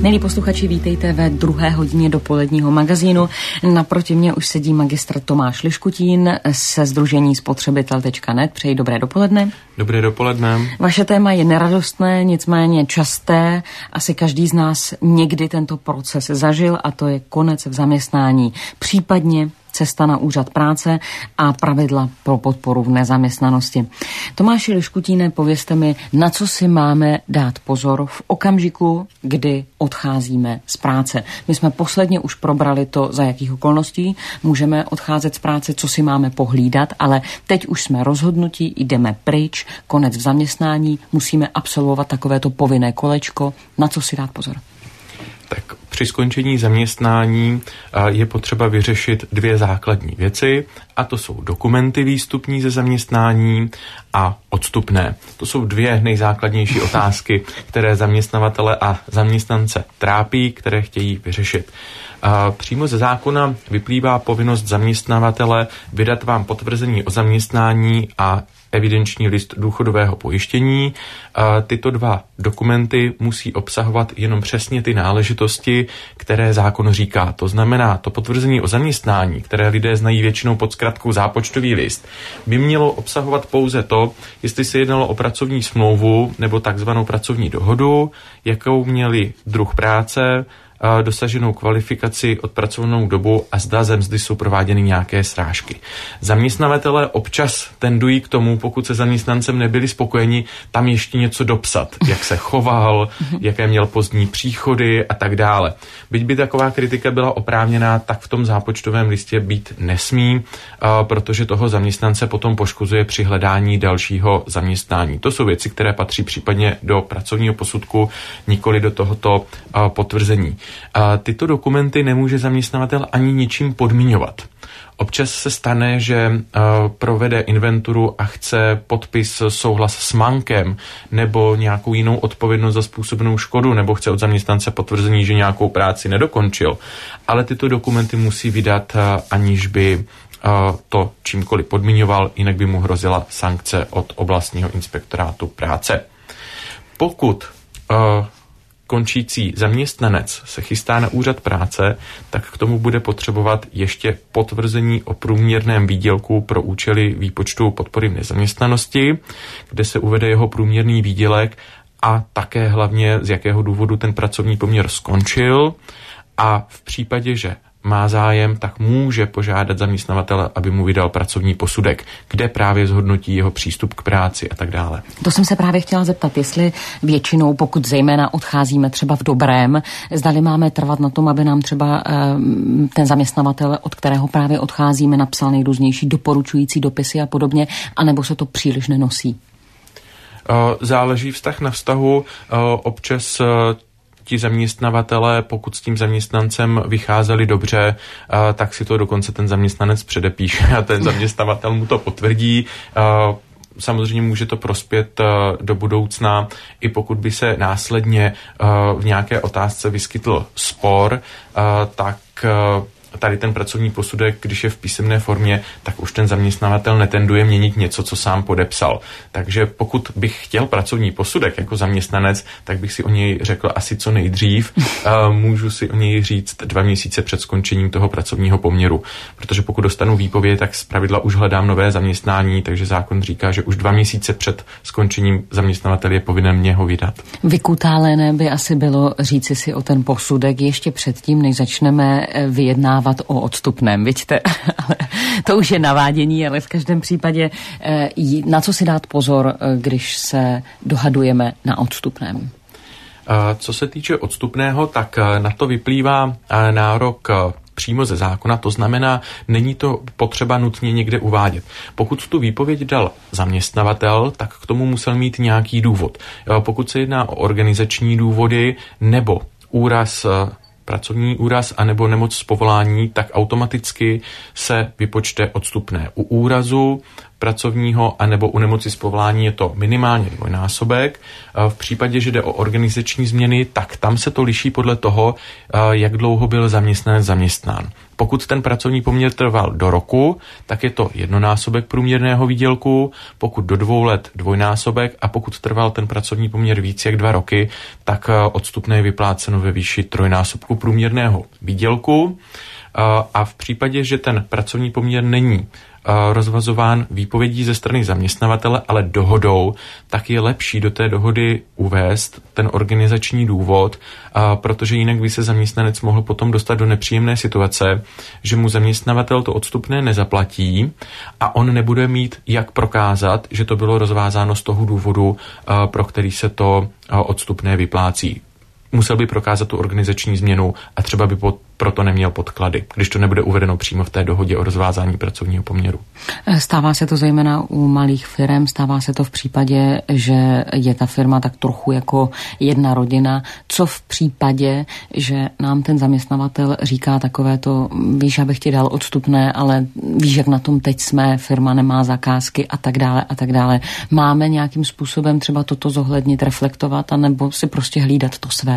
Milí posluchači, vítejte ve druhé hodině dopoledního magazínu. Naproti mě už sedí magistr Tomáš Liškutín ze sdružení spotřebitel.net. Přeji dobré dopoledne. Dobré dopoledne. Vaše téma je neradostné, nicméně časté. Asi každý z nás někdy tento proces zažil, a to je konec v zaměstnání, případně cesta na úřad práce a pravidla pro podporu v nezaměstnanosti. Tomáši Liškutíne, povězte mi, na co si máme dát pozor v okamžiku, kdy odcházíme z práce. My jsme posledně už probrali to, za jakých okolností můžeme odcházet z práce, co si máme pohlídat, ale teď už jsme rozhodnutí, jdeme pryč, konec v zaměstnání, musíme absolvovat takovéto povinné kolečko. Na co si dát pozor? Tak při skončení zaměstnání je potřeba vyřešit dvě základní věci, a to jsou dokumenty výstupní ze zaměstnání a odstupné. To jsou dvě nejzákladnější otázky, které zaměstnavatele a zaměstnance trápí, které chtějí vyřešit. Přímo ze zákona vyplývá povinnost zaměstnavatele vydat vám potvrzení o zaměstnání a evidenční list důchodového pojištění. Tyto dva dokumenty musí obsahovat jenom přesně ty náležitosti, které zákon říká. To znamená, to potvrzení o zaměstnání, které lidé znají většinou pod zkratkou zápočtový list, by mělo obsahovat pouze to, jestli se jednalo o pracovní smlouvu nebo takzvanou pracovní dohodu, jakou měli druh práce, dosaženou kvalifikaci, odpracovanou dobu a zda ze mzdy jsou prováděny nějaké srážky. Zaměstnavatelé občas tendují k tomu, pokud se zaměstnancem nebyli spokojeni, tam ještě něco dopsat, jak se choval, jaké měl pozdní příchody a tak dále. Byť by taková kritika byla oprávněná, tak v tom zápočtovém listě být nesmí, protože toho zaměstnance potom poškozuje při hledání dalšího zaměstnání. To jsou věci, které patří případně do pracovního posudku, nikoli do tohoto potvrzení. Tyto dokumenty nemůže zaměstnavatel ani ničím podmiňovat. Občas se stane, že provede inventuru a chce podpis, souhlas s mankem nebo nějakou jinou odpovědnost za způsobenou škodu, nebo chce od zaměstnance potvrzení, že nějakou práci nedokončil. Ale tyto dokumenty musí vydat, aniž by to čímkoliv podmiňoval, jinak by mu hrozila sankce od oblastního inspektorátu práce. Pokud končící zaměstnanec se chystá na úřad práce, tak k tomu bude potřebovat ještě potvrzení o průměrném výdělku pro účely výpočtu podpory v nezaměstnanosti, kde se uvede jeho průměrný výdělek a také hlavně z jakého důvodu ten pracovní poměr skončil, a v případě, že má zájem, tak může požádat zaměstnavatele, aby mu vydal pracovní posudek, kde právě zhodnotí jeho přístup k práci a tak dále. To jsem se právě chtěla zeptat, jestli většinou, pokud zejména odcházíme třeba v dobrém, zdali máme trvat na tom, aby nám třeba ten zaměstnavatel, od kterého právě odcházíme, napsal nejrůznější doporučující dopisy a podobně, anebo se to příliš nenosí? Záleží vztah na vztahu. Občas ti zaměstnavatelé, pokud s tím zaměstnancem vycházeli dobře, tak si to dokonce ten zaměstnanec předepíše a ten zaměstnavatel mu to potvrdí. Samozřejmě může to prospět do budoucna, i pokud by se následně v nějaké otázce vyskytl spor, tak tady ten pracovní posudek, když je v písemné formě, tak už ten zaměstnavatel netenduje měnit něco, co sám podepsal. Takže pokud bych chtěl pracovní posudek jako zaměstnanec, tak bych si o něj řekl asi co nejdřív. Můžu si o něj říct 2 měsíce před skončením toho pracovního poměru. Protože pokud dostanu výpověď, tak zpravidla už hledám nové zaměstnání, takže zákon říká, že už 2 měsíce před skončením zaměstnavatel je povinen mě ho vydat. Vykutálené by asi bylo říci si o ten posudek ještě předtím, než začneme vyjednávat o odstupném, vidíte? To už je navádění, ale v každém případě na co si dát pozor, když se dohadujeme na odstupném? Co se týče odstupného, tak na to vyplývá nárok přímo ze zákona, to znamená, není to potřeba nutně někde uvádět. Pokud tu výpověď dal zaměstnavatel, tak k tomu musel mít nějaký důvod. Pokud se jedná o organizační důvody nebo úraz, pracovní úraz anebo nemoc z povolání, tak automaticky se vypočte odstupné. U úrazu pracovního anebo u nemoci z povolání je to minimálně dvojnásobek. V případě, že jde o organizační změny, tak tam se to liší podle toho, jak dlouho byl zaměstnanec zaměstnán. Pokud ten pracovní poměr trval do roku, tak je to jednonásobek průměrného výdělku, pokud do 2 let dvojnásobek a pokud trval ten pracovní poměr víc jak 2 roky, tak odstupné je vypláceno ve výši trojnásobku průměrného výdělku. A v případě, že ten pracovní poměr není rozvazován výpovědí ze strany zaměstnavatele, ale dohodou, tak je lepší do té dohody uvést ten organizační důvod, protože jinak by se zaměstnanec mohl potom dostat do nepříjemné situace, že mu zaměstnavatel to odstupné nezaplatí a on nebude mít jak prokázat, že to bylo rozvázáno z toho důvodu, pro který se to odstupné vyplácí. Musel by prokázat tu organizační změnu a třeba by proto neměl podklady, když to nebude uvedeno přímo v té dohodě o rozvázání pracovního poměru. Stává se to zejména u malých firem, stává se to v případě, že je ta firma tak trochu jako jedna rodina. Co v případě, že nám ten zaměstnavatel říká takové to, víš, abych ti dal odstupné, ale víš, jak na tom teď jsme, firma nemá zakázky a tak dále a tak dále. Máme nějakým způsobem třeba toto zohlednit, reflektovat, anebo si prostě hlídat to své?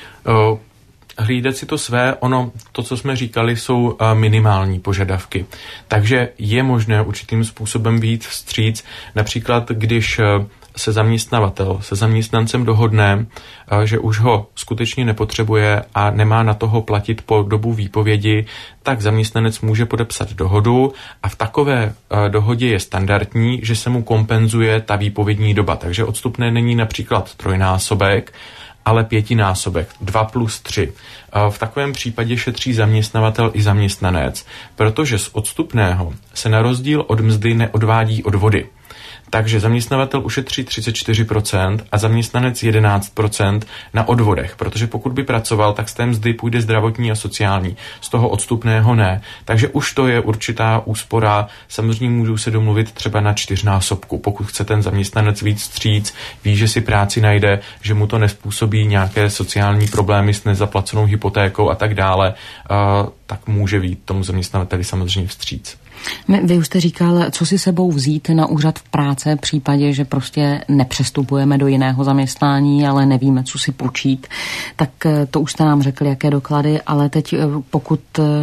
Hlídat si to své, to, co jsme říkali, jsou minimální požadavky. Takže je možné určitým způsobem vyjít vstříc, například když se zaměstnavatel se zaměstnancem dohodne, že už ho skutečně nepotřebuje a nemá na toho platit po dobu výpovědi, tak zaměstnanec může podepsat dohodu a v takové dohodě je standardní, že se mu kompenzuje ta výpovědní doba. Takže odstupné není například trojnásobek, ale 5násobek, 2 + 3. V takovém případě šetří zaměstnavatel i zaměstnanec, protože z odstupného se na rozdíl od mzdy neodvádí odvody. Takže zaměstnavatel ušetří 34% a zaměstnanec 11% na odvodech, protože pokud by pracoval, tak z té mzdy půjde zdravotní a sociální, z toho odstupného ne. Takže už to je určitá úspora, samozřejmě můžou se domluvit třeba na 4násobku. Pokud chce ten zaměstnanec víc vstříc, ví, že si práci najde, že mu to nezpůsobí nějaké sociální problémy s nezaplacenou hypotékou a tak dále, tak může vyjít tomu zaměstnavateli samozřejmě vstříc. Vy už jste říkal, co si sebou vzít na úřad v práce v případě, že prostě nepřestupujeme do jiného zaměstnání, ale nevíme, co si počít. Tak to už jste nám řekl, jaké doklady, ale teď pokud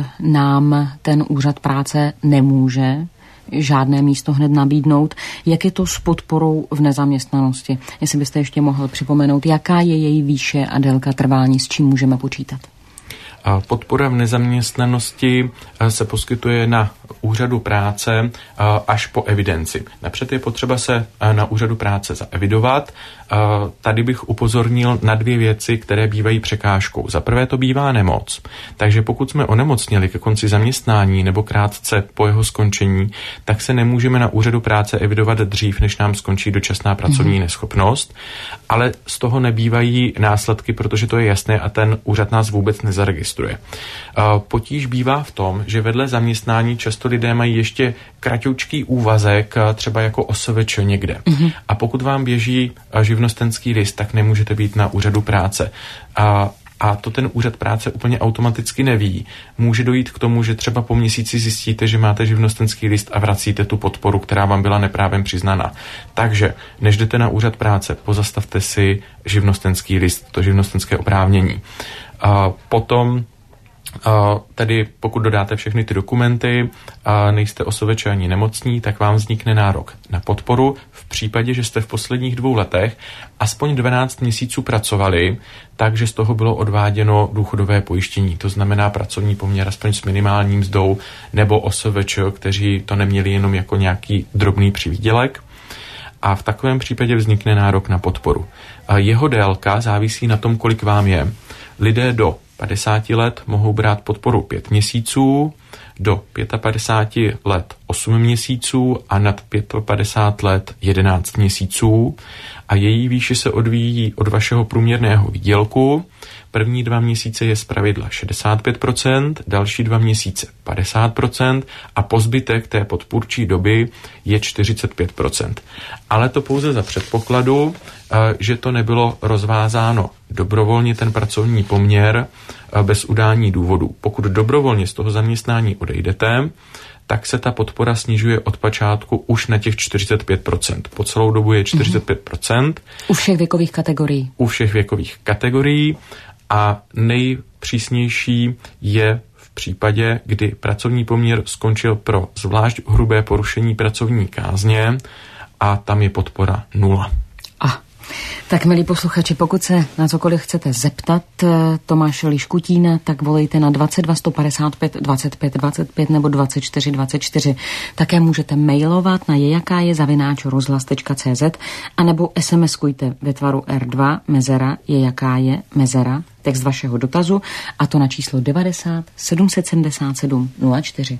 nám ten úřad práce nemůže žádné místo hned nabídnout, jak je to s podporou v nezaměstnanosti? Jestli byste ještě mohl připomenout, jaká je její výše a délka trvání, s čím můžeme počítat? Podpora v nezaměstnanosti se poskytuje na úřadu práce až po evidenci. Napřed je potřeba se na úřadu práce zaevidovat. Tady bych upozornil na 2 věci, které bývají překážkou. Za prvé to bývá nemoc. Takže pokud jsme onemocněli ke konci zaměstnání nebo krátce po jeho skončení, tak se nemůžeme na úřadu práce evidovat dřív, než nám skončí dočasná pracovní neschopnost. Ale z toho nebývají následky, protože to je jasné a ten úřad nás vůbec nezaregistruje. Potíž bývá v tom, že vedle zaměstnání často lidé mají ještě kratoučký úvazek, třeba jako OSVČ někde. A pokud vám běží živnostenský list, tak nemůžete být na úřadu práce. A to ten úřad práce úplně automaticky neví. Může dojít k tomu, že třeba po měsíci zjistíte, že máte živnostenský list a vracíte tu podporu, která vám byla neprávem přiznaná. Takže než jdete na úřad práce, pozastavte si živnostenský list, to živnostenské oprávnění. Potom tedy pokud dodáte všechny ty dokumenty a nejste OSVČ ani nemocní, tak vám vznikne nárok na podporu v případě, že jste v posledních 2 letech aspoň 12 měsíců pracovali, takže z toho bylo odváděno důchodové pojištění. To znamená pracovní poměr aspoň s minimální mzdou nebo OSVČ, kteří to neměli jenom jako nějaký drobný přivýdělek. A v takovém případě vznikne nárok na podporu. Jeho délka závisí na tom, kolik vám je. Lidé do 50 let mohou brát podporu 5 měsíců, do 55 let 8 měsíců a nad 55 let 11 měsíců a její výši se odvíjí od vašeho průměrného výdělku. První 2 měsíce je zpravidla 65%, další 2 měsíce 50% a po zbytek té podpůrčí doby je 45%. Ale to pouze za předpokladu, že to nebylo rozvázáno dobrovolně ten pracovní poměr bez udání důvodů. Pokud dobrovolně z toho zaměstnání odejdete, tak se ta podpora snižuje od počátku už na těch 45%. Po celou dobu je 45%. U všech věkových kategorií. U všech věkových kategorií a nejpřísnější je v případě, kdy pracovní poměr skončil pro zvlášť hrubé porušení pracovní kázně a tam je podpora 0. Tak, milí posluchači, pokud se na cokoliv chcete zeptat Tomáše Liškutína, tak volejte na 22 155 25 25 nebo 24 24. Také můžete mailovat na jejakáje@rozhlas.cz a nebo SMS-kujte ve tvaru R2 mezera jejakáje mezera text vašeho dotazu a to na číslo 90 777 04.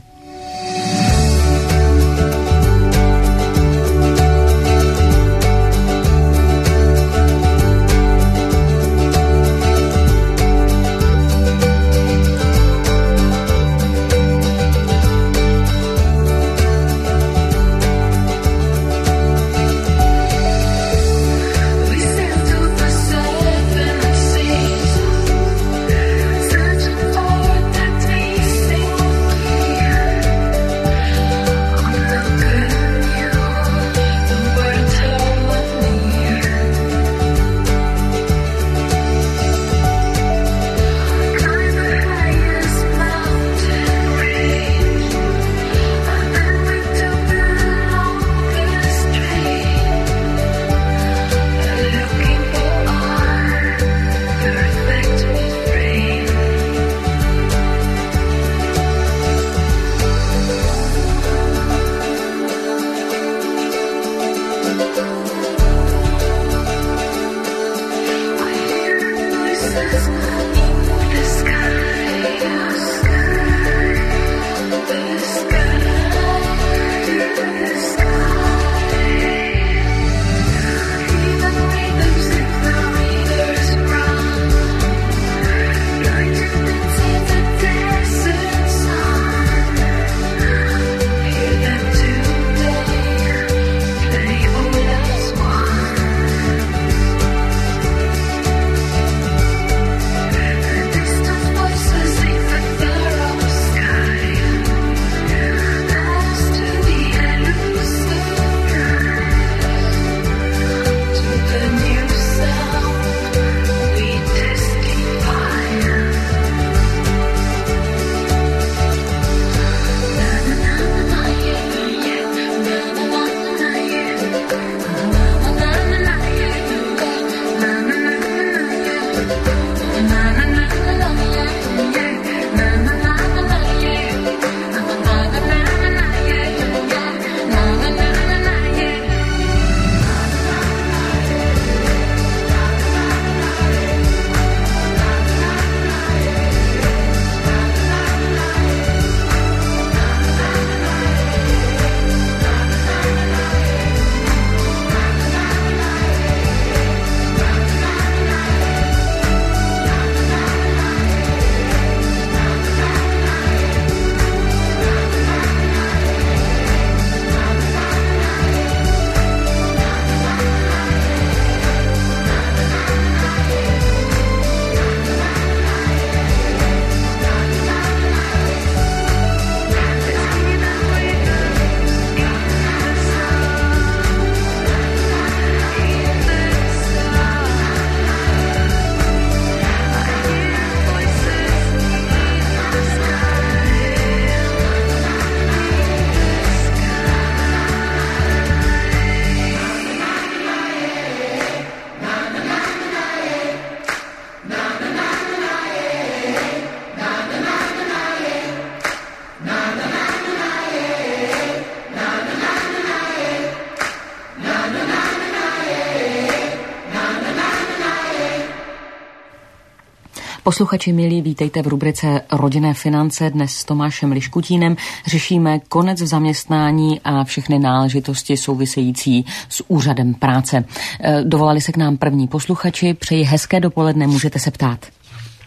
Posluchači milí, vítejte v rubrice Rodinné finance. Dnes s Tomášem Liškutínem řešíme konec v zaměstnání a všechny náležitosti související s úřadem práce. Dovolali se k nám první posluchači. Přeji hezké dopoledne, můžete se ptát.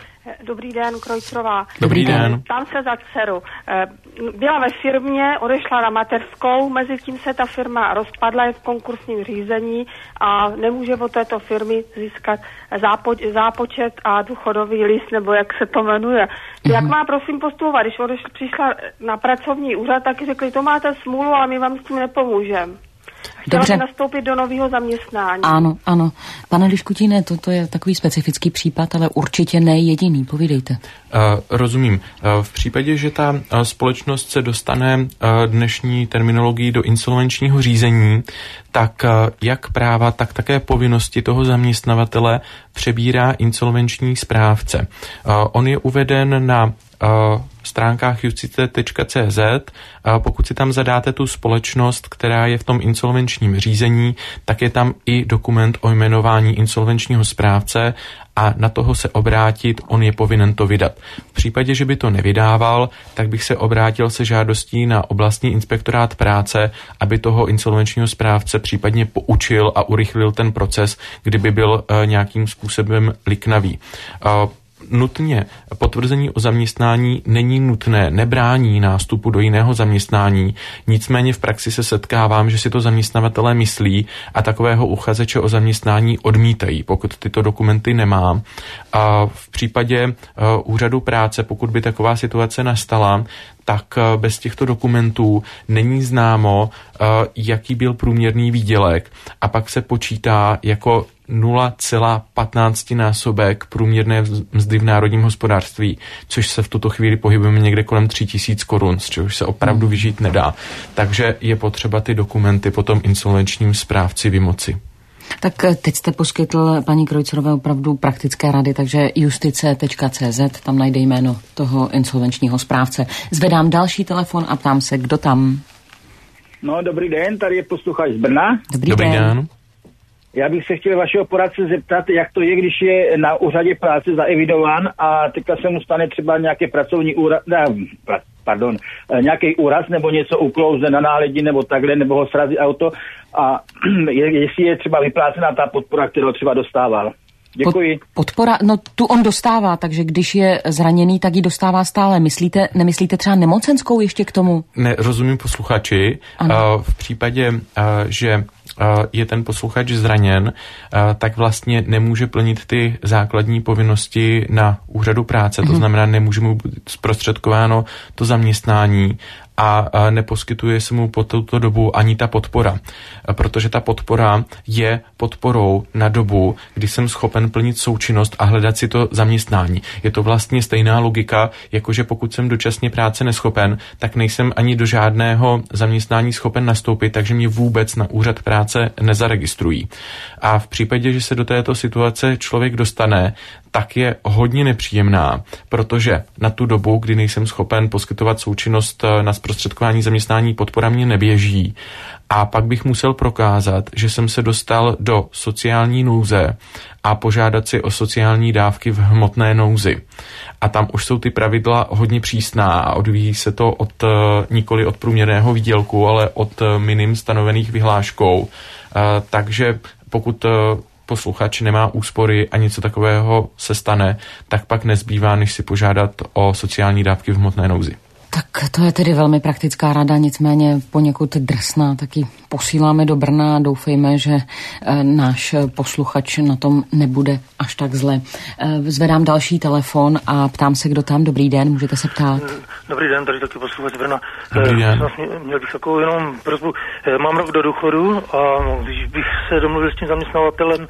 Dobrý den, Krojcrová. Dobrý den. Tam se za dceru. Byla ve firmě, odešla na mateřskou, mezi tím se ta firma rozpadla, je v konkursním řízení a nemůže od této firmy získat zápočet a důchodový list, nebo jak se to jmenuje. Jak má prosím postupovat? Když přišla na pracovní úřad, tak řekli, to máte smůlu, ale my vám s tím nepomůžeme. Chtěla by nastoupit do nového zaměstnání. Ano. Pane Liškutíne, toto je takový specifický případ, ale určitě ne jediný. Povídejte. Rozumím. V případě, že ta společnost se dostane dnešní terminologií do insolvenčního řízení, tak jak práva, tak také povinnosti toho zaměstnavatele přebírá insolvenční správce. On je uveden na stránkách justice.cz. Pokud si tam zadáte tu společnost, která je v tom insolvenčním řízení, tak je tam i dokument o jmenování insolvenčního správce a na toho se obrátit, on je povinen to vydat. V případě, že by to nevydával, tak bych se obrátil se žádostí na oblastní inspektorát práce, aby toho insolvenčního správce případně poučil a urychlil ten proces, kdyby byl nějakým způsobem liknavý. Nutně potvrzení o zaměstnání není nutné, nebrání nástupu do jiného zaměstnání, nicméně v praxi se setkávám, že si to zaměstnavatelé myslí a takového uchazeče o zaměstnání odmítají, pokud tyto dokumenty nemá. A v případě úřadu práce, pokud by taková situace nastala, tak bez těchto dokumentů není známo, jaký byl průměrný výdělek a pak se počítá jako 0,15násobek průměrné mzdy v národním hospodářství, což se v tuto chvíli pohybujeme někde kolem 3000 korun, z čehož se opravdu vyžít nedá. Takže je potřeba ty dokumenty potom insolvenčním správci vymoci. Tak teď jste poskytl paní Krojcerové opravdu praktické rady, takže justice.cz, tam najde jméno toho insolvenčního správce. Zvedám další telefon a ptám se, kdo tam. No, dobrý den, tady je posluchač z Brna. Dobrý den. Já bych se chtěl vašeho poradce zeptat, jak to je, když je na úřadě práce zaevidován a teďka se mu stane třeba nějaké pracovní nějaký úraz nebo něco uklouzne na náledí nebo takhle, nebo ho srazí auto a jestli je třeba vyplácená ta podpora, kterou třeba dostával. Děkuji. Podpora, no tu on dostává, takže když je zraněný, tak ji dostává stále. Nemyslíte třeba nemocenskou ještě k tomu? Ne, rozumím posluchači. V případě, že je ten posluchač zraněn, tak vlastně nemůže plnit ty základní povinnosti na úřadu práce. To znamená, nemůže mu být zprostředkováno to zaměstnání a neposkytuje se mu po tuto dobu ani ta podpora. Protože ta podpora je podporou na dobu, kdy jsem schopen plnit součinnost a hledat si to zaměstnání. Je to vlastně stejná logika, jakože pokud jsem dočasně práce neschopen, tak nejsem ani do žádného zaměstnání schopen nastoupit, takže mě vůbec na úřad práce nezaregistrují. A v případě, že se do této situace člověk dostane, tak je hodně nepříjemná, protože na tu dobu, kdy nejsem schopen poskytovat součinnost na zprostředkování zaměstnání, podpora mě neběží a pak bych musel prokázat, že jsem se dostal do sociální nouze a požádat si o sociální dávky v hmotné nouzi. A tam už jsou ty pravidla hodně přísná a odvíjí se to nikoli od průměrného výdělku, ale od minim stanovených vyhláškou. Takže pokud posluchač nemá úspory a něco takového se stane, tak pak nezbývá, než si požádat o sociální dávky v hmotné nouzi. Tak to je tedy velmi praktická rada, nicméně poněkud drsná, taky posíláme do Brna a doufejme, že náš posluchač na tom nebude až tak zle. Zvedám další telefon a ptám se, kdo tam. Dobrý den, můžete se ptát. Dobrý den, tady taky posluchač z Brna. Dobrý den. Měl bych takovou jenom prosbu. Mám rok do důchodu a když bych se domluvil s tím zaměstnavatelem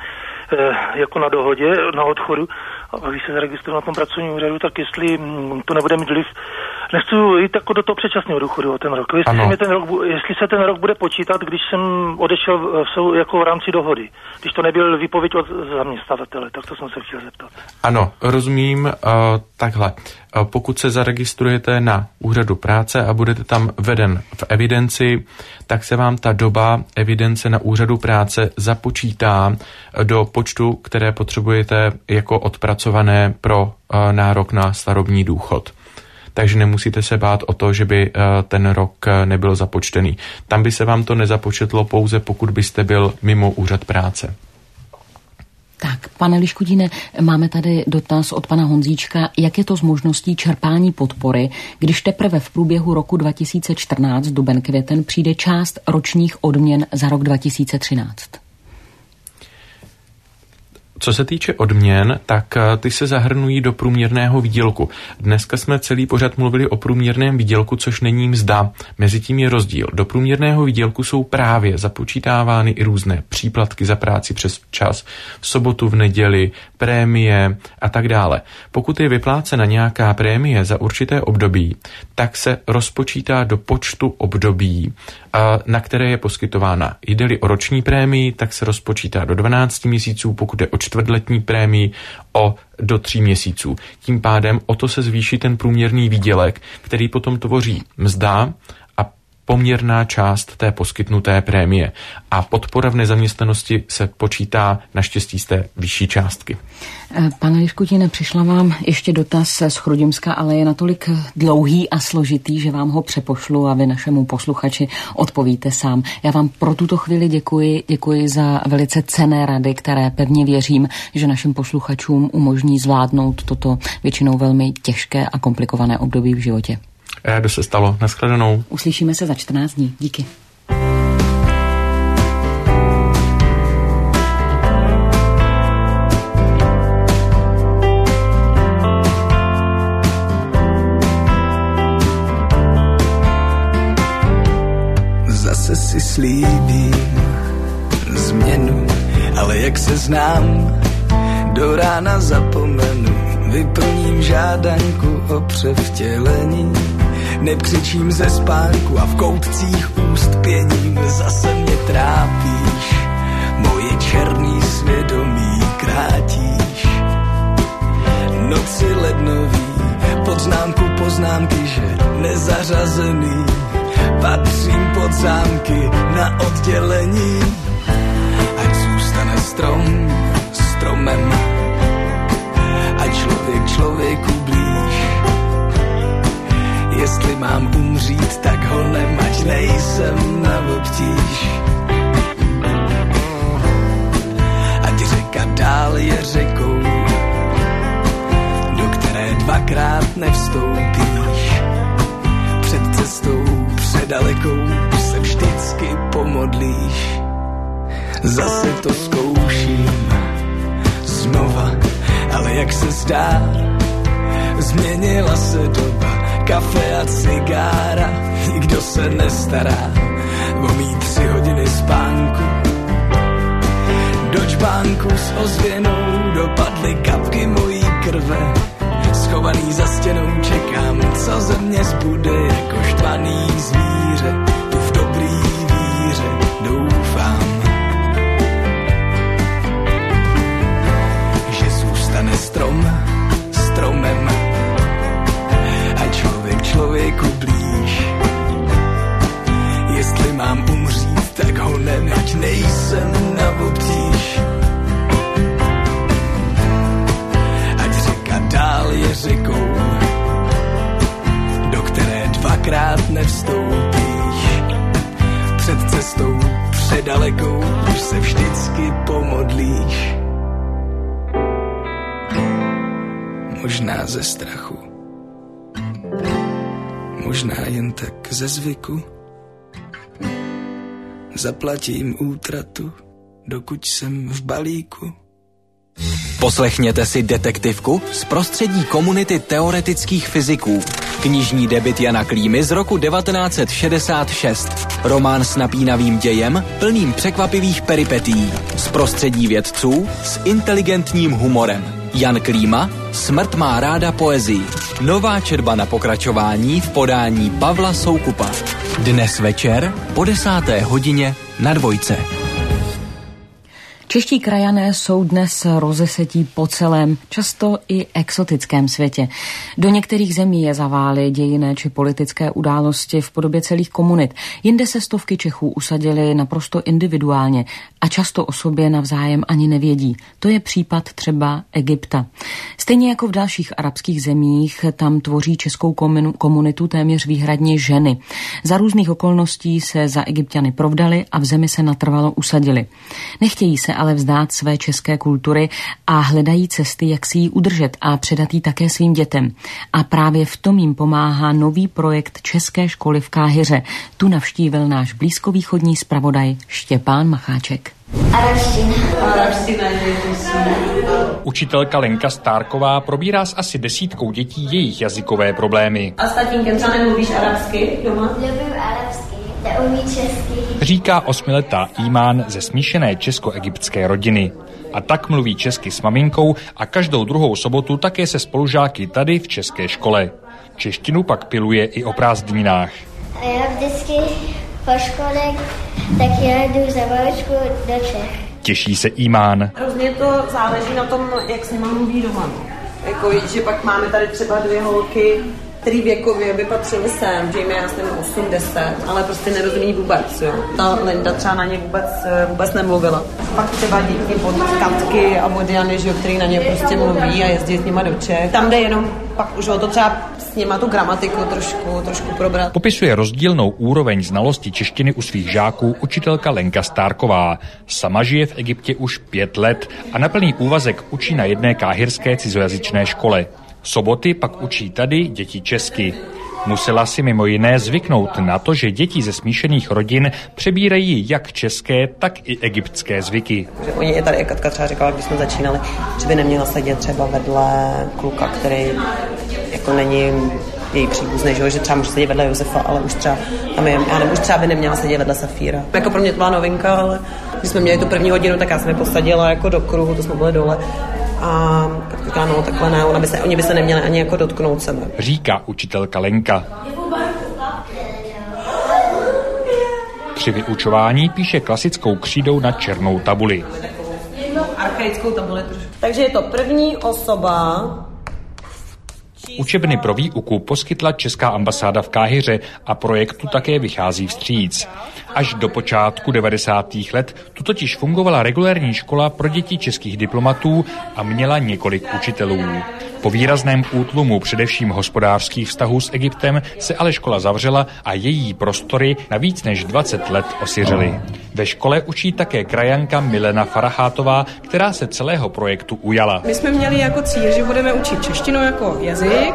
jako na dohodě, na odchodu, a když se zaregistruji na tom pracovním úřadu, tak jestli to nebude mít vliv, nechci jít jako do toho předčasného důchodu o ten rok. Jestli se ten rok bude počítat, když jsem odešel jako v rámci dohody, když to nebyl výpověď od zaměstnavatele, tak to jsem se chtěl zeptat. Ano, rozumím. Takhle. Pokud se zaregistrujete na úřadu práce a budete tam veden v evidenci, tak se vám ta doba evidence na úřadu práce započítá do počtu, které potřebujete jako odpracované pro nárok na starobní důchod. Takže nemusíte se bát o to, že by ten rok nebyl započtený. Tam by se vám to nezapočetlo pouze, pokud byste byl mimo úřad práce. Tak, pane Liškutíne, máme tady dotaz od pana Honzíčka. Jak je to s možností čerpání podpory, když teprve v průběhu roku 2014, duben, květen, přijde část ročních odměn za rok 2013? Co se týče odměn, tak ty se zahrnují do průměrného výdělku. Dneska jsme celý pořad mluvili o průměrném výdělku, což není mzda. Mezitím je rozdíl. Do průměrného výdělku jsou právě započítávány i různé příplatky za práci přes čas, v sobotu, v neděli, prémie a tak dále. Pokud je vyplácena nějaká prémie za určité období, tak se rozpočítá do počtu období, na které je poskytována. Jde-li o roční prémii, tak se rozpočítá do 12 měsíců, pokud je o čtvrtletní prémii, do 3 měsíců. Tím pádem o to se zvýší ten průměrný výdělek, který potom tvoří mzda a poměrná část té poskytnuté prémie. A podpora v nezaměstnanosti se počítá naštěstí z té vyšší částky. Pane Liškutíne, přišla vám ještě dotaz z Chrudimska, ale je natolik dlouhý a složitý, že vám ho přepošlu a vy našemu posluchači odpovíte sám. Já vám pro tuto chvíli děkuji za velice cenné rady, které pevně věřím, že našim posluchačům umožní zvládnout toto většinou velmi těžké a komplikované období v životě. Rádo se stalo. Naschledanou. Uslyšíme se za 14 dní. Díky. Zase si slíbím změnu, ale jak se znám, do rána zapomenu. Vyplním žádanku o převtělení, nekřičím ze spánku a v koutcích úst pěním. Zase mě trápíš, moje černý svědomí krátíš. Noci lednový, pod známku poznámky, že nezařazený, patřím pod zámky na oddělení. Ať zůstane strom stromem a člověk člověku blíž. Jestli mám umřít, tak honem, ať nejsem na obtíž. Ať řeka dál je řekou, do které dvakrát nevstoupíš. Před cestou předalekou se vždycky pomodlíš. Zase to zkouším znova, ale jak se zdá, změnila se doba, kafe a cigára, nikdo se nestará o mý 3 hodiny spánku. Do čbánku s ozvěnou dopadly kapky mojí krve, schovaný za stěnou čekám, co ze mě zbude jako štvaný zvíře, tu v dobrý víře doufám. Zůstane strom stromem a člověk člověku blíž. Jestli mám umřít, tak honem, ať nejsem na obtíž. Ať řeka dál je řekou, do které dvakrát nevstoupíš. Před cestou předalekou už se vždycky pomodlíš. Možná ze strachu, možná jen tak ze zvyku. Zaplatím útratu, dokud jsem v balíku. Poslechněte si Detektivku z prostředí komunity teoretických fyziků. Knižní debut Jana Klímy z roku 1966. Román s napínavým dějem, plným překvapivých peripetií. Z prostředí vědců s inteligentním humorem. Jan Klíma, Smrt má ráda poezii. Nová četba na pokračování v podání Pavla Soukupa. Dnes večer po 10. hodině na Dvojce. Čeští krajané jsou dnes rozesetí po celém, často i exotickém světě. Do některých zemí je zavály dějinné či politické události v podobě celých komunit. Jinde se stovky Čechů usadili naprosto individuálně a často o sobě navzájem ani nevědí. To je případ třeba Egypta. Stejně jako v dalších arabských zemích, tam tvoří českou komunitu téměř výhradně ženy. Za různých okolností se za Egypťany provdali a v zemi se natrvalo usadili. Nechtějí se ale ale vzdát své české kultury a hledají cesty, jak si ji udržet a předat ji také svým dětem. A právě v tom jim pomáhá nový projekt České školy v Káhiře. Tu navštívil náš blízkovýchodní zpravodaj Štěpán Macháček. Učitelka Lenka Stárková probírá s asi 10 dětí jejich jazykové problémy. A s tatínkem třeba nemluvíš arabsky doma? Mluvím arabsky, neumí česky. Říká 8letá Ímán ze smíšené česko-egyptské rodiny. A tak mluví česky s maminkou a každou druhou sobotu také se spolužáky tady v české škole. Češtinu pak piluje i o prázdninách. A já vždycky po škole, tak já jdu za Vánočku do Čech. Těší se Ímán. Hrozně to záleží na tom, jak s nima mluví doma. Jako, že pak máme tady třeba 2 holky, který věkově by patřily sem, že jim je asi 80, ale prostě nerozumí vůbec, jo. Ta Linda třeba na ně vůbec nemluvila. Pak třeba díky od Katky a od Jany, že, který na ně prostě mluví a jezdí s nima do Čech. Tam jde jenom pak už o to třeba s nima tu gramatiku trošku probrat. Popisuje rozdílnou úroveň znalosti češtiny u svých žáků učitelka Lenka Stárková. Sama žije v Egyptě už 5 let a na plný úvazek učí na jedné káhirské cizojazyčné škole. Soboty pak učí tady děti česky. Musela si mimo jiné zvyknout na to, že děti ze smíšených rodin přebírají jak české, tak i egyptské zvyky. Oni je tady, Katka třeba říkala, když jsme začínali, že by neměla sedět třeba vedle kluka, který jako není její příbuzný, že třeba může sedět vedle Josefa, ale už třeba tam je, já nevím, už třeba by neměla sedět vedle Safíra. Jako pro mě to byla novinka, ale když jsme měli tu první hodinu, tak já jsem je posadila jako do kruhu, to jsme byli dole. A říká, no takhle ne, oni by se neměli ani jako dotknout sebe. Říká učitelka Lenka. Při vyučování píše klasickou křídou na černou tabuli. Archaickou tabuli. Takže je to první osoba. Učebny pro výuku poskytla Česká ambasáda v Káhiře a projektu také vychází vstříc. Až do počátku 90. let tu totiž fungovala regulérní škola pro děti českých diplomatů a měla několik učitelů. Po výrazném útlumu především hospodářských vztahů s Egyptem se ale škola zavřela a její prostory na víc než 20 let osiřely. Ve škole učí také krajanka Milena Farachátová, která se celého projektu ujala. My jsme měli jako cíl, že budeme učit češtinu jako jazyk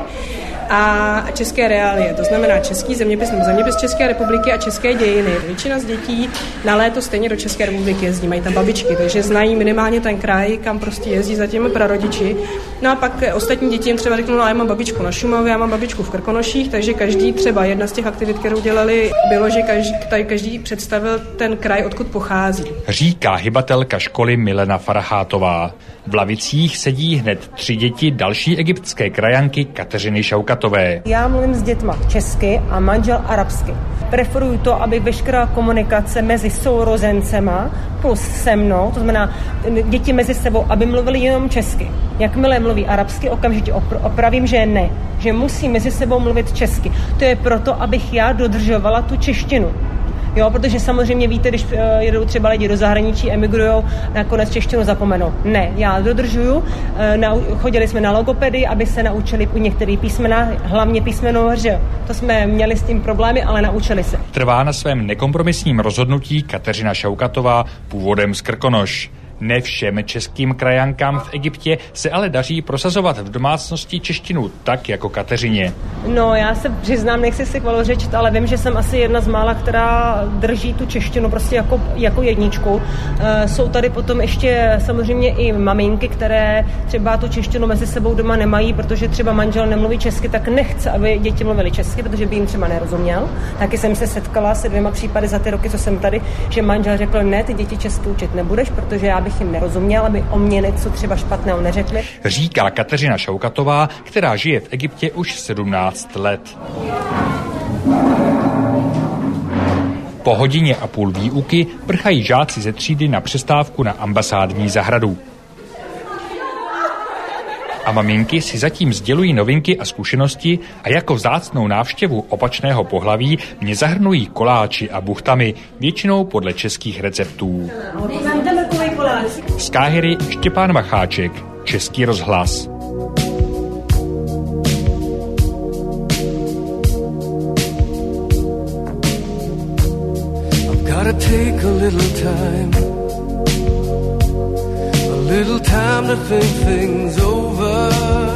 a české reálie, to znamená český zeměpis nebo zeměpis České republiky a české dějiny. Většina z dětí na léto stejně do České republiky jezdí, mají tam babičky, takže znají minimálně ten kraj, kam prostě jezdí za těmi prarodiči. No a pak ostatní děti jim třeba řeknou, no, já mám babičku na Šumavě, já mám babičku v Krkonoších, takže každý třeba jedna z těch aktivit, kterou dělali, bylo, že každý představil ten kraj, odkud pochází. Říká hybatelka školy Milena Farachátová. V lavicích sedí hned 3 děti další egyptské krajanky Kateřiny Šaukatové. Já mluvím s dětma česky a manžel arabsky. Preferuju to, aby veškerá komunikace mezi sourozencema plus se mnou, to znamená děti mezi sebou, aby mluvili jenom česky. Jakmile mluví arabsky, okamžitě opravím, že ne, že musí mezi sebou mluvit česky. To je proto, abych já dodržovala tu češtinu. Jo, protože samozřejmě víte, když jedou třeba lidi do zahraničí, emigrujou, nakonec češtinu zapomenou. Ne, já dodržuju. Chodili jsme na logopedii, aby se naučili u některých písmena, hlavně písmeno ř. To jsme měli s tím problémy, ale naučili se. Trvá na svém nekompromisním rozhodnutí Kateřina Šaukatová, původem z Krkonoš. Ne všem českým krajankám v Egyptě se ale daří prosazovat v domácnosti češtinu tak jako Kateřině. No, já se přiznám, nechci si hvalořečit, ale vím, že jsem asi jedna z mála, která drží tu češtinu prostě jako jedničku. Jsou tady potom ještě samozřejmě i maminky, které třeba tu češtinu mezi sebou doma nemají, protože třeba manžel nemluví česky, tak nechce, aby děti mluvili česky, protože by jim třeba nerozuměl. Taky jsem se setkala se 2 případy za ty roky, co jsem tady, že manžel řekl, ne, ty děti česky učit nebudeš, protože já bych jim nerozuměl, aby o mě něco třeba špatného neřekli. Říká Kateřina Šaukatová, která žije v Egyptě už 17 let. Po hodině a půl výuky prchají žáci ze třídy na přestávku na ambasádní zahradu. A maminky si zatím sdělují novinky a zkušenosti a jako vzácnou návštěvu opačného pohlaví mě zahrnují koláči a buchtami, většinou podle českých receptů. Z Káhiry Štěpán Macháček, Český rozhlas. I've gotta take a little time time to think things over.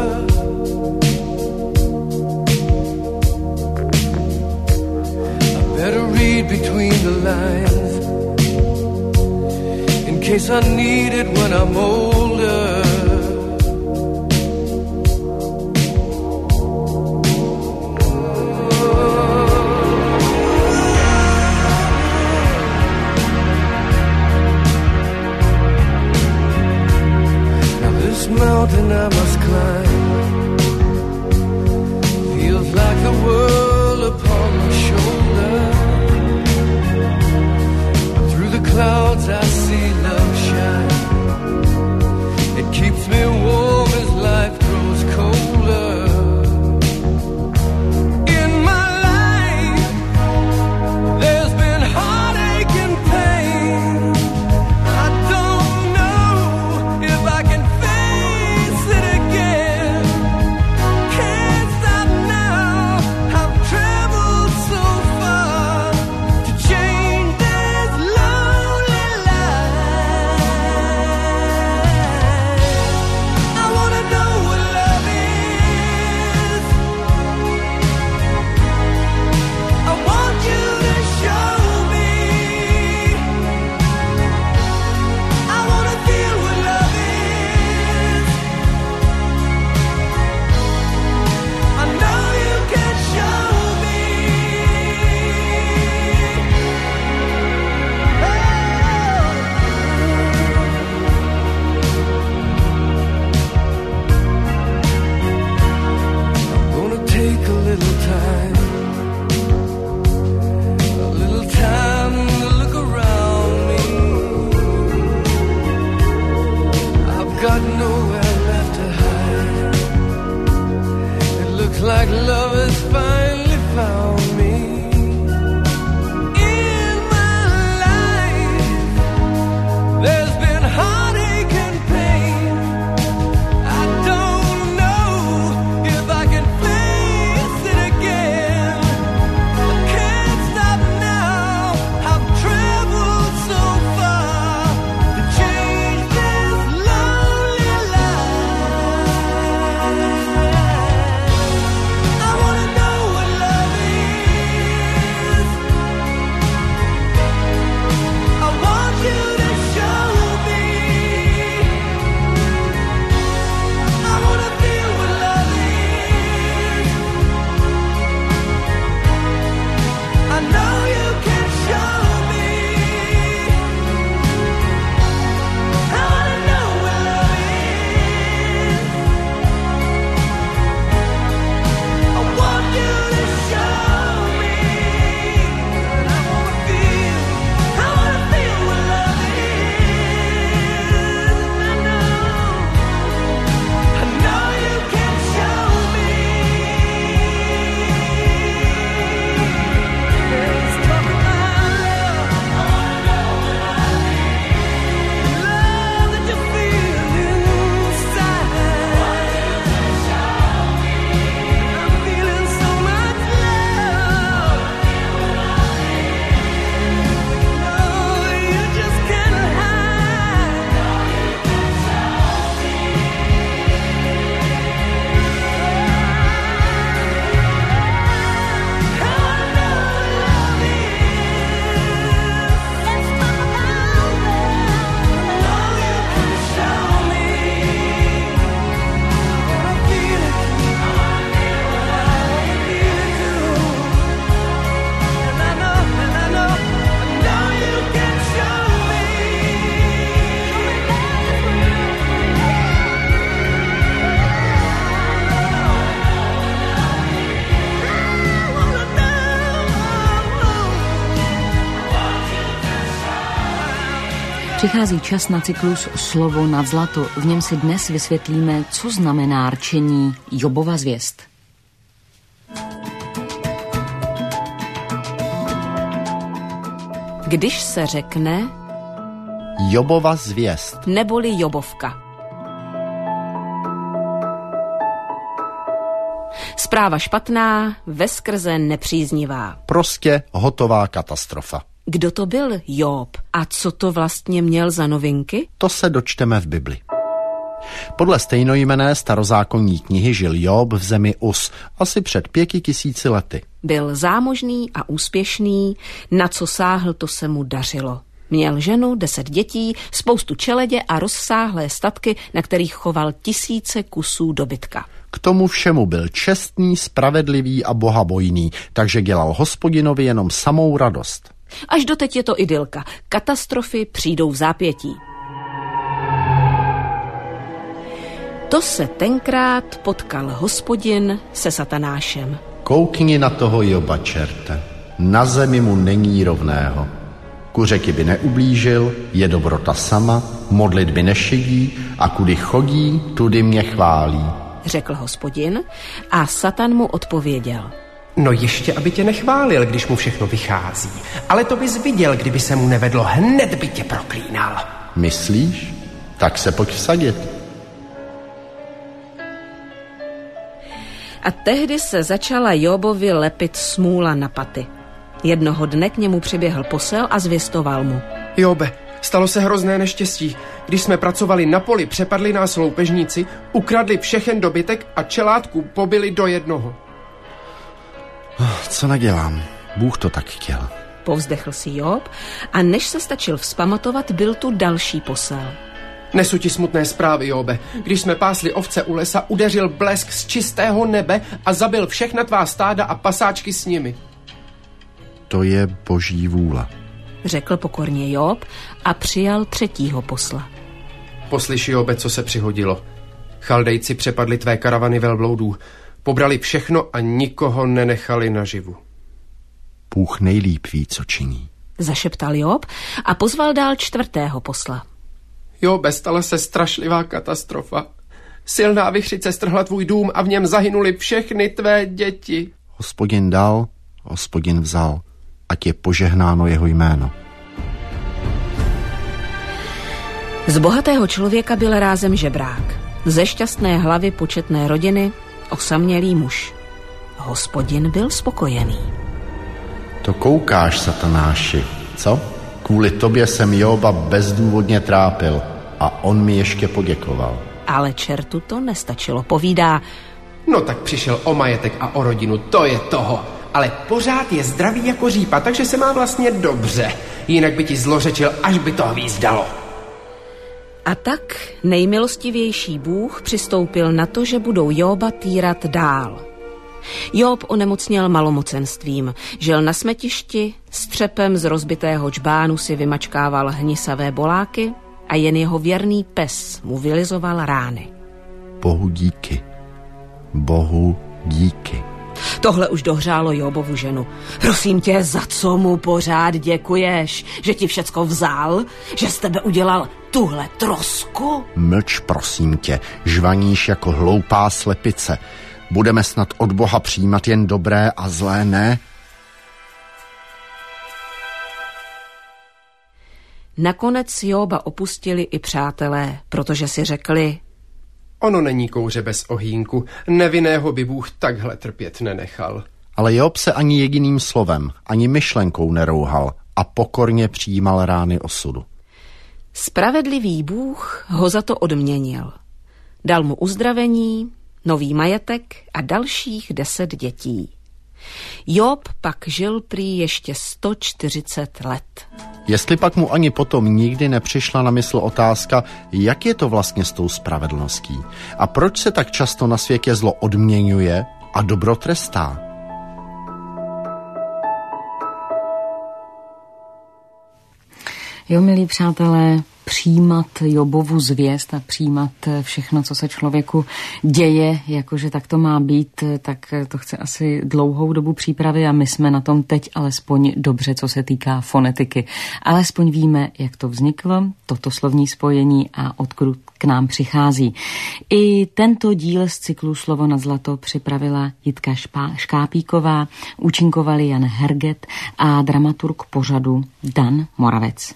I better read between the lines in case I need it when I'm older. Mountain I must climb feels like the world upon my shoulder. Through the clouds I see love shine. It keeps me warm as life grows colder. In my life there's been heartache and pain. I don't know if I can like love has finally found me. In my life there's been heartache and pain. I don't know if I can face it again. I can't stop now. I've traveled so far to change this lonely life. I wanna know what love is. I want you to show me. I wanna feel what love is. I know you can show me. I wanna know what love is. I want you to show me. And I wanna feel what love is. I know you can show me. Let's talk about love. I wanna know what love is. Love that you feel inside. I'm feeling so much love. No, you just can't hide. I wanna know what love is. Let's talk about love. I know you can show me. I wanna feel it. I wanna feel it too. And I know you can show me. Přichází čas na cyklus Slovo nad zlato. V něm si dnes vysvětlíme, co znamená rčení Jobova zvěst. Když se řekne Jobova zvěst. neboli Jobovka. Zpráva špatná, veskrze nepříznivá. Prostě hotová katastrofa. Kdo to byl Job a co to vlastně měl za novinky? To se dočteme v Bibli. Podle stejnojmenné starozákonní knihy žil Job v zemi Uz asi před 5000 lety. Byl zámožný a úspěšný, na co sáhl, to se mu dařilo. Měl ženu, 10 dětí, spoustu čeledě a rozsáhlé statky, na kterých choval 1000 kusů dobytka. K tomu všemu byl čestný, spravedlivý a bohabojný, takže dělal Hospodinovi jenom samou radost. Až doteď je to idylka. Katastrofy přijdou v zápětí. To se tenkrát potkal Hospodin se Satanášem. Koukni na toho Joba, čerte. Na zemi mu není rovného. Kuřeky by neublížil, je dobrota sama, modlitby nešidí a kudy chodí, tudy mě chválí. Řekl Hospodin a Satan mu odpověděl. No ještě, aby tě nechválil, když mu všechno vychází. Ale to bys viděl, kdyby se mu nevedlo, hned by tě proklínal. Myslíš? Tak se pojď vsadit. A tehdy se začala Jobovi lepit smůla na paty. Jednoho dne k němu přiběhl posel a zvěstoval mu. Jobe, stalo se hrozné neštěstí. Když jsme pracovali na poli, přepadli nás loupežníci, ukradli všechen dobytek a čelátku pobili do jednoho. Co nadělám? Bůh to tak chtěl. Povzdechl si Job a než se stačil vzpamatovat, byl tu další posel. Nesu ti smutné zprávy, Jobe. Když jsme pásli ovce u lesa, udeřil blesk z čistého nebe a zabil všechna tvá stáda a pasáčky s nimi. To je Boží vůle, řekl pokorně Job a přijal 3. posla. Poslyš, Jobe, co se přihodilo. Chaldejci přepadli tvé karavany velbloudů. Pobrali všechno a nikoho nenechali naživu. Bůh nejlíp ví, co činí, zašeptal Job a pozval dál 4. posla. Jobe, stala se strašlivá katastrofa. Silná vichřice strhla tvůj dům a v něm zahynuli všechny tvé děti. Hospodin dal, Hospodin vzal, ať je požehnáno jeho jméno. Z bohatého člověka byl rázem žebrák. Ze šťastné hlavy početné rodiny osamělý muž. Hospodin byl spokojený. To koukáš, Satanáši, co? Kvůli tobě jsem Joba bezdůvodně trápil a on mi ještě poděkoval. Ale čertu to nestačilo, povídá. No tak přišel o majetek a o rodinu, to je toho. Ale pořád je zdravý jako řípa, takže se má vlastně dobře. Jinak by ti zlořečil, až by to hvízdalo. A tak nejmilostivější Bůh přistoupil na to, že budou Joba týrat dál. Job onemocněl malomocenstvím, žil na smetišti, střepem z rozbitého džbánu si vymačkával hnisavé boláky a jen jeho věrný pes mu vylizoval rány. Bohu díky. Bohu díky. Tohle už dohřálo Jobovu ženu. Prosím tě, za co mu pořád děkuješ? Že ti všecko vzal? Že z tebe udělal tuhle trosku? Mlč, prosím tě, žvaníš jako hloupá slepice. Budeme snad od Boha přijímat jen dobré a zlé ne? Nakonec Joba opustili i přátelé, protože si řekli: ono není kouře bez ohýnku, nevinného by Bůh takhle trpět nenechal. Ale Job se ani jediným slovem, ani myšlenkou nerouhal a pokorně přijímal rány osudu. Spravedlivý Bůh ho za to odměnil. Dal mu uzdravení, nový majetek a dalších 10 dětí. Job pak žil prý ještě 140 let. Jestli pak mu ani potom nikdy nepřišla na mysl otázka, jak je to vlastně s tou spravedlností a proč se tak často na světě zlo odměňuje a dobro trestá? Jo, milí přátelé, přijímat Jobovu zvěst a přijímat všechno, co se člověku děje, jakože tak to má být, tak to chce asi dlouhou dobu přípravy a my jsme na tom teď alespoň dobře, co se týká fonetiky. Alespoň víme, jak to vzniklo, toto slovní spojení a odkud k nám přichází. I tento díl z cyklu Slovo na zlato připravila Jitka Škápíková, účinkovali Jan Herget a dramaturg pořadu Dan Moravec.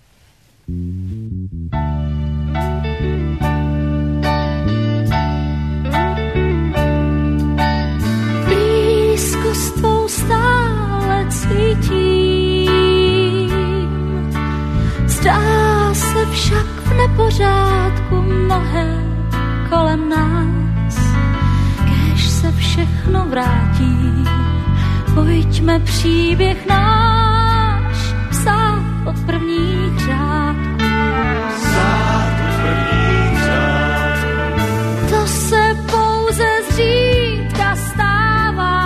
Blízkost tvou stále cítím, zdá se však v nepořádku mnohé kolem nás, kéž se všechno vrátí. Pojďme příběh náš psát od prvních řádků. Psát od prvních řádků. To se pouze zřídka stává.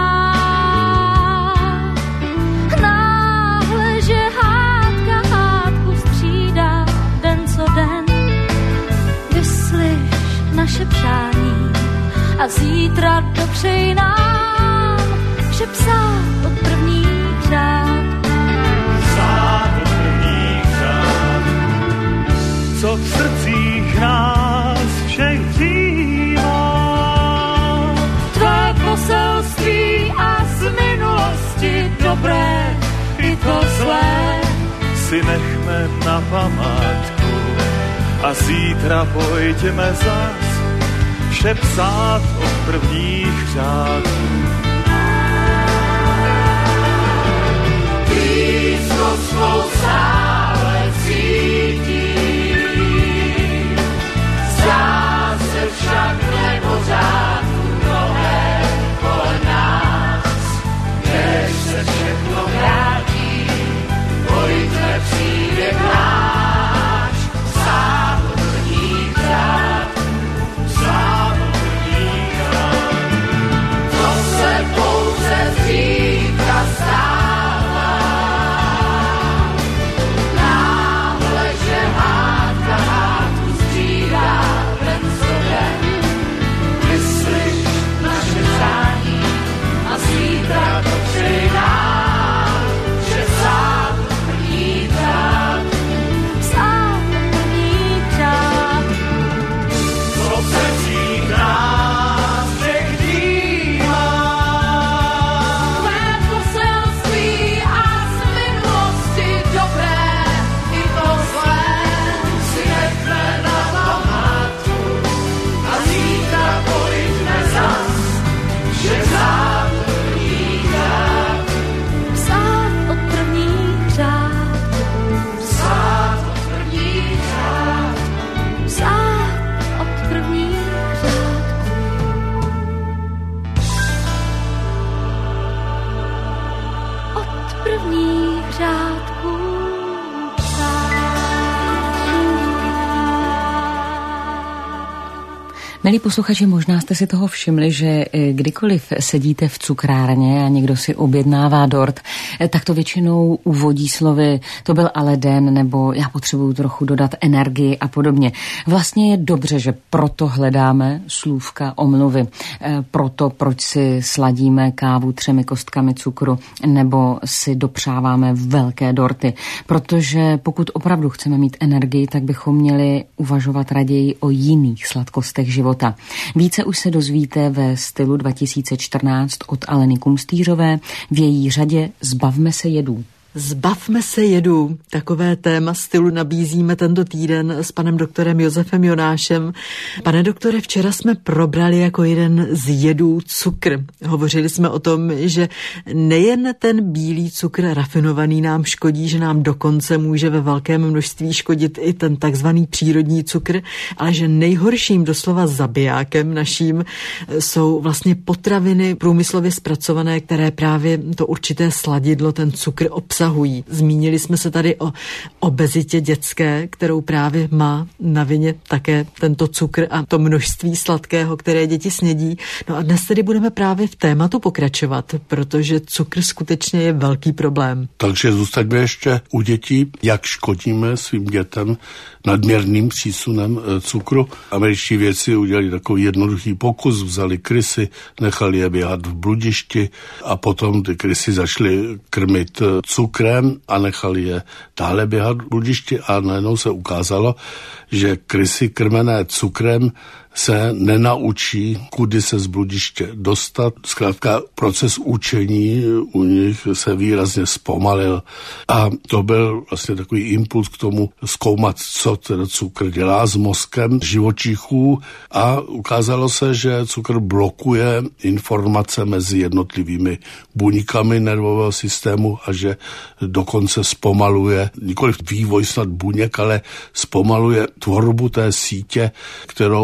Náhle, že hádka hádku střídá den co den. Vyslyš naše přání a zítra dopřej nám, že psát od prvních řádků. Psát od prvních řádků. Co v srdcích nás všech dřímá. Tvé poselství a z minulosti dobré i to zlé Si nechme na památku a zítra pojďme zas vše psát od prvních řádků. Blízko svou stále cítím, zdá se však nepořádku mnohé kolem nás. Kéž se všechno vrátí, pojďme příběh náš, psát od prvních řádků, psát od prvních řádků. To se pouze zítra stává. Milí posluchači, možná jste si toho všimli, že kdykoliv sedíte v cukrárně a někdo si objednává dort, tak to většinou úvodí slovy to byl ale den, nebo já potřebuju trochu dodat energii a podobně. Vlastně je dobře, že proto hledáme slůvka omluvy. Proto, proč si sladíme kávu 3 kostkami cukru nebo si dopřáváme velké dorty. Protože pokud opravdu chceme mít energii, tak bychom měli uvažovat raději o jiných sladkostech života. Více už se dozvíte ve stylu 2014 od Aleny Kumstýřové v její řadě Zbavme se jedů. Zbavme se jedů. Takové téma stylu nabízíme tento týden s panem doktorem Josefem Jonášem. Pane doktore, včera jsme probrali jako jeden z jedů cukr. Hovořili jsme o tom, že nejen ten bílý cukr rafinovaný nám škodí, že nám dokonce může ve velkém množství škodit i ten takzvaný přírodní cukr, ale že nejhorším doslova zabijákem naším jsou vlastně potraviny průmyslově zpracované, které právě to určité sladidlo, ten cukr obsahují. Zmínili jsme se tady o obezitě dětské, kterou právě má na vině také tento cukr a to množství sladkého, které děti snědí. No a dnes tedy budeme právě v tématu pokračovat, protože cukr skutečně je velký problém. Takže zůstaňme ještě u dětí, jak škodíme svým dětem nadměrným přísunem cukru. Američtí vědci udělali takový jednoduchý pokus, vzali krysy, nechali je běhat v bludišti a potom ty krysy začaly krmit cukrem a nechali je dále běhat v bludišti a najednou se ukázalo, že krysy krmené cukrem se nenaučí, kudy se z bludiště dostat. Zkrátka proces učení u nich se výrazně zpomalil a to byl vlastně takový impuls k tomu zkoumat, co ten cukr dělá s mozkem živočichů a ukázalo se, že cukr blokuje informace mezi jednotlivými buňkami nervového systému a že dokonce zpomaluje nikoliv vývoj snad buněk, ale zpomaluje tvorbu té sítě, kterou potřebuje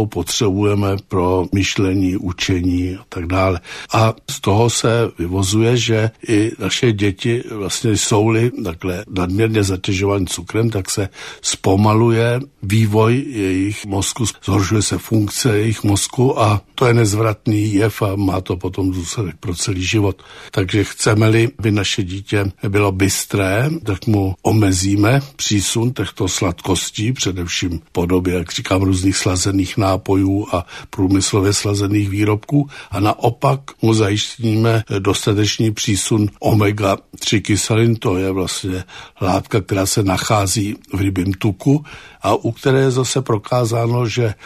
potřebujeme pro myšlení, učení a tak dále. A z toho se vyvozuje, že i naše děti vlastně jsou-li takhle nadměrně zatěžovaný cukrem, tak se zpomaluje vývoj jejich mozku, zhoršuje se funkce jejich mozku a to je nezvratný jev a má to potom důsledek pro celý život. Takže chceme-li, aby naše dítě bylo bystré, tak mu omezíme přísun těchto sladkostí, především v podobě, jak říkám, různých slazených nápojů a průmyslově slazených výrobků a naopak mu zajistíme dostatečný přísun omega-3 kyselin, to je vlastně látka, která se nachází v rybím tuku a u které je zase prokázáno, že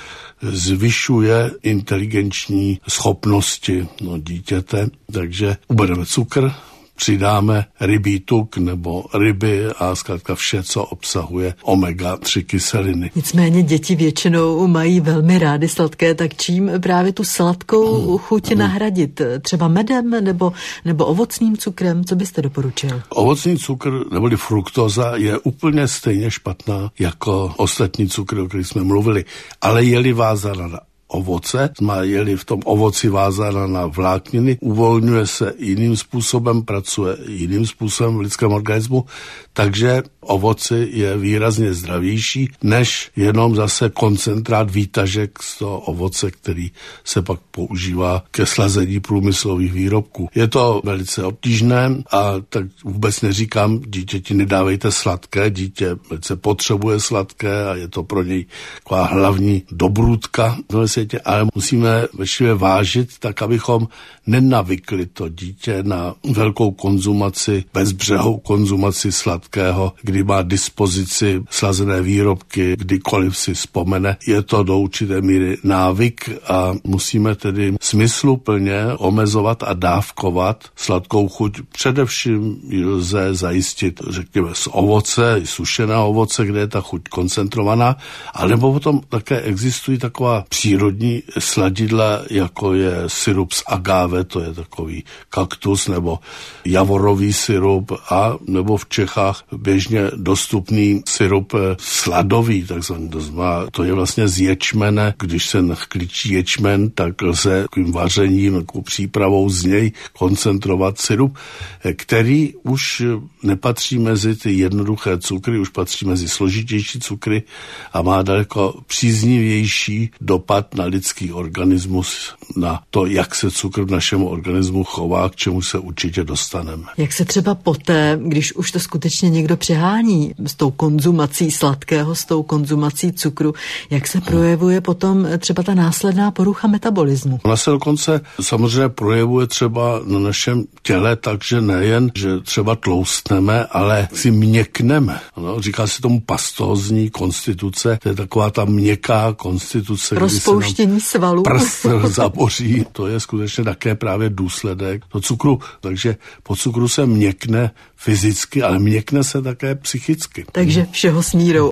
zvyšuje inteligenční schopnosti dítěte, takže ubereme cukr, přidáme rybí tuk nebo ryby a zkrátka vše, co obsahuje omega-3 kyseliny. Nicméně děti většinou mají velmi rády sladké, tak čím právě tu sladkou chuť nahradit? Třeba medem nebo ovocným cukrem? Co byste doporučil? Ovocný cukr neboli fruktóza je úplně stejně špatná jako ostatní cukry, o kterých jsme mluvili, ale je-li vázána na ovoce, je-li v tom ovoci vázána na vlákniny, uvolňuje se jiným způsobem, pracuje jiným způsobem v lidském organismu, takže ovoci je výrazně zdravější, než jenom zase koncentrát výtažek z toho ovoce, který se pak používá ke slazení průmyslových výrobků. Je to velice obtížné a tak vůbec neříkám, dítěti nedávejte sladké, dítě velice potřebuje sladké a je to pro něj taková hlavní dobrůdka v světě, ale musíme veškeré vážit tak, abychom nenavykli to dítě na velkou konzumaci, bezbřehou konzumaci sladkého, kdy má dispozici slazené výrobky, kdykoliv si vzpomene. Je to do určité míry návyk a musíme tedy smysluplně omezovat a dávkovat sladkou chuť. Především lze zajistit, řekněme, z ovoce, sušeného ovoce, kde je ta chuť koncentrovaná, alebo potom také existují taková přírodní sladidla, jako je syrup z agáve, to je takový kaktus, nebo javorový syrup, a nebo v Čechách běžně dostupný syrup sladový, takzvaný. To je vlastně z ječmene. Když se klíčí ječmen, tak lze takovým vařením, takovou přípravou z něj koncentrovat syrup, který už nepatří mezi ty jednoduché cukry, už patří mezi složitější cukry a má daleko příznivější dopad na lidský organismus, na to, jak se cukr v našem organismu chová, k čemu se určitě dostaneme. Jak se třeba poté, když už to skutečně někdo přehání s tou konzumací sladkého, s tou konzumací cukru, jak se projevuje potom třeba ta následná porucha metabolismu? Ona se dokonce samozřejmě projevuje třeba na našem těle, takže nejen, že třeba tloustneme, ale si měkneme. No, říká se tomu pastózní konstituce, to je taková ta měkká konstituce, rozpouštění svalů. Prst zaboří, to je skutečně také právě důsledek do cukru. Takže po cukru se měkne fyzicky, ale měkne se také psychicky. Takže všeho s mírou.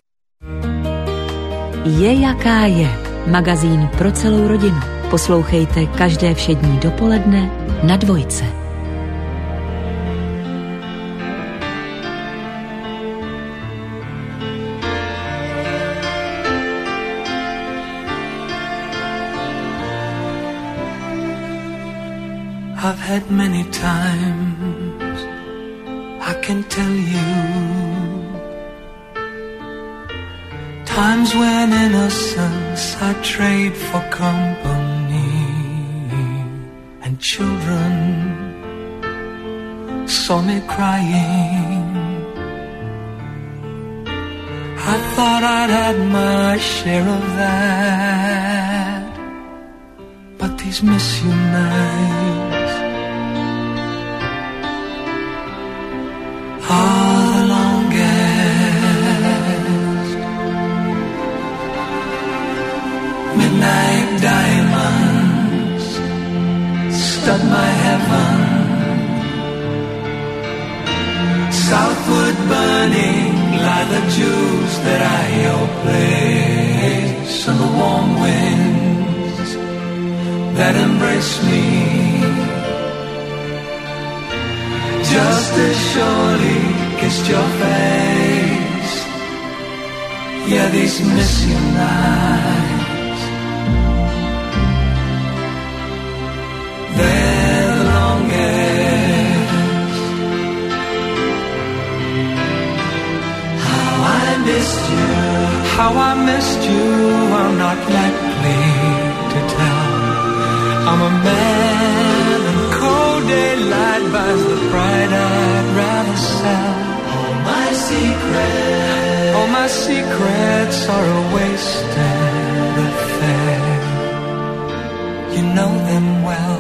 Je jaká je. Magazín pro celou rodinu. Poslouchejte každé všední dopoledne na Dvojce. I've had many times, I can tell you, times when innocence I trade for company, and children saw me crying. I thought I'd had my share of that, but these miss you nights are the longest. Midnight diamonds stud my heaven, southward burning lie the jewels that I your place, and the warm winds that embrace me just as surely kissed your face. Yeah, these miss you nights a man, and cold daylight buys the pride I'd rather sell. All my secrets are a wasted affair. You know them well.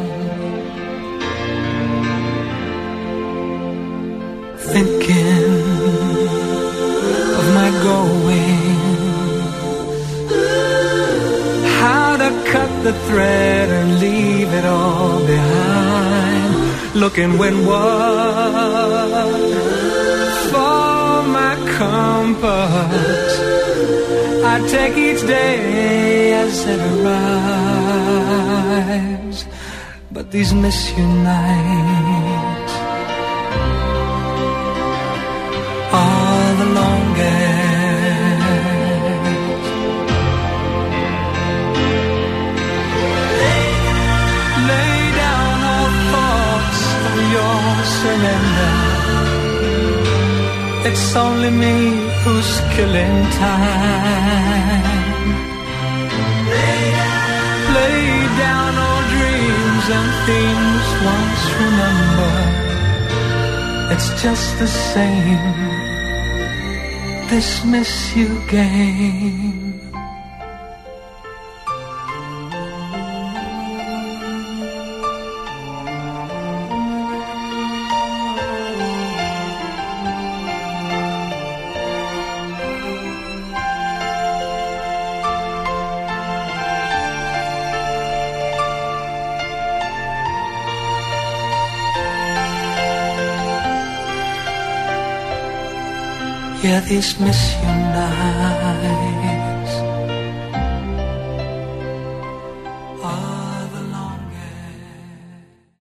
Thinking of my going, how to cut the thread and leave it all behind. Looking windward for my compass. I take each day as it arrives, but these miss you nights are the longest. Lay down all thoughts of your surrender. It's only me who's killing time. Lay down all dreams and things once remembered. It's just the same, this miss you game. Yeah, these miss you nights